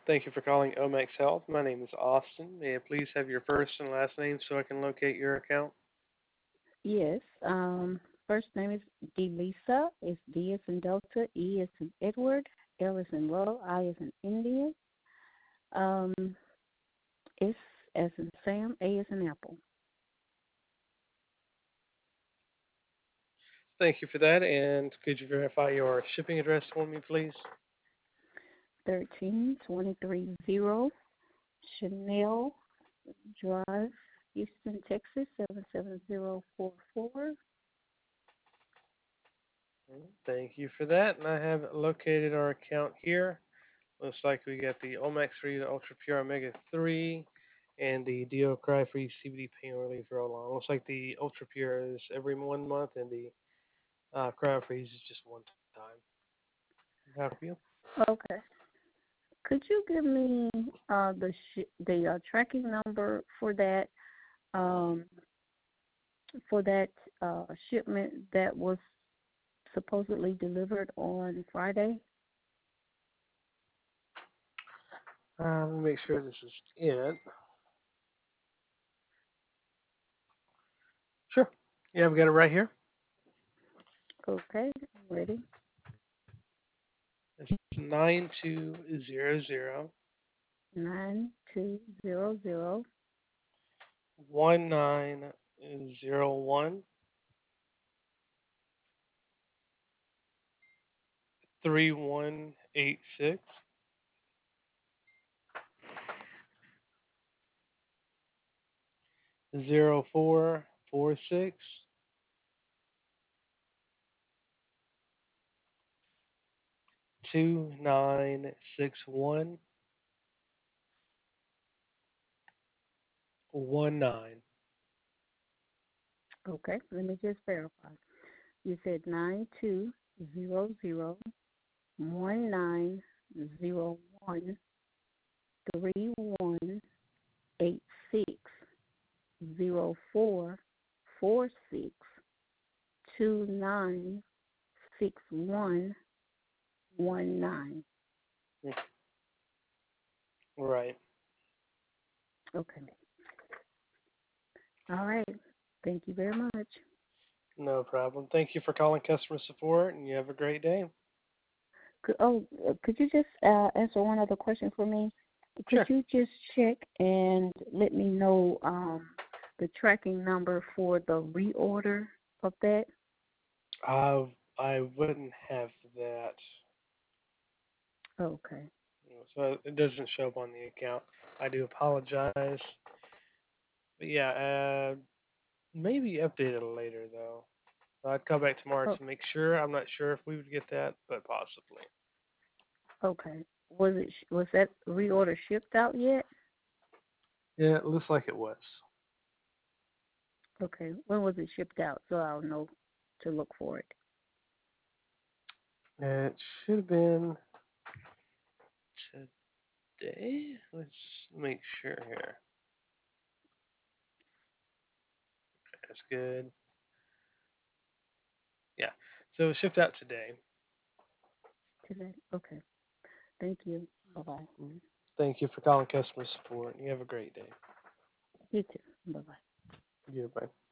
Thank you for calling Omex Health. My name is Austin. May I please have your first and last name so I can locate your account? Yes. First name is Delisa. It's D as in Delta, E as in Edward, L as in Love, I as in India. Um, S as in Sam, A as in Apple. Thank you for that. And could you verify your shipping address for me, please? 13230 Chanel Drive, Houston, Texas, 77044. Thank you for that. And I have located our account here. Looks like we got the Omex Free, the Ultra Pure Omega 3, and the Dio Cry Free CBD Pain Relief Roll On. Looks like the Ultra Pure is every 1 month, and the Cryo Freeze is just one time. How can I help you? Okay. Could you give me the tracking number um, for that shipment that was supposedly delivered on Friday? Let me make sure this is it. Sure. Yeah, we got it right here. Okay, I'm ready. It's 9200 9200 1901 3186 0446 2961 19. Okay, let me just verify. You said 9200-3186-0446-296119. Right. Okay. All right. Thank you very much. No problem. Thank you for calling customer support, and you have a great day. Could you just answer one other question for me? Could Sure. you just check and let me know the tracking number for the reorder of that? I wouldn't have that. Okay. So it doesn't show up on the account. I do apologize. But yeah, maybe update it later though. I'd come back tomorrow Oh, to make sure. I'm not sure if we would get that, but possibly. okay. Was that reorder shipped out yet? Yeah, it looks like it was. Okay. When was it shipped out so I'll know to look for it? It should have been today. Let's make sure here. That's good. Yeah. So it shipped out today. Today? Okay. Thank you. Bye-bye. Mhm. Thank you for calling customer support. You have a great day. You too. Bye-bye. Goodbye.